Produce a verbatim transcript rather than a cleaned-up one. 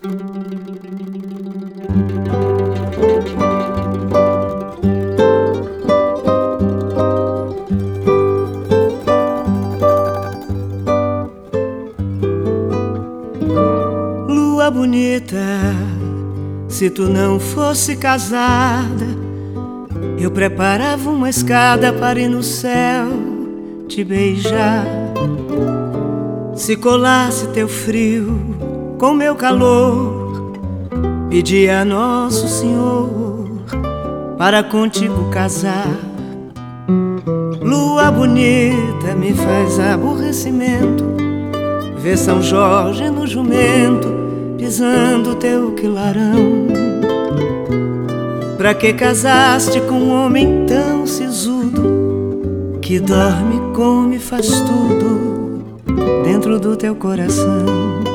Lua bonita, se tu não fosse casada, eu preparava uma escada para ir no céu te beijar. Se colasse teu frio com meu calor, pedia a Nosso Senhor para contigo casar. Lua bonita, me faz aborrecimento ver São Jorge no jumento pisando teu quilarão. Pra que casaste com um homem tão sisudo, que dorme, come, faz tudo dentro do teu coração?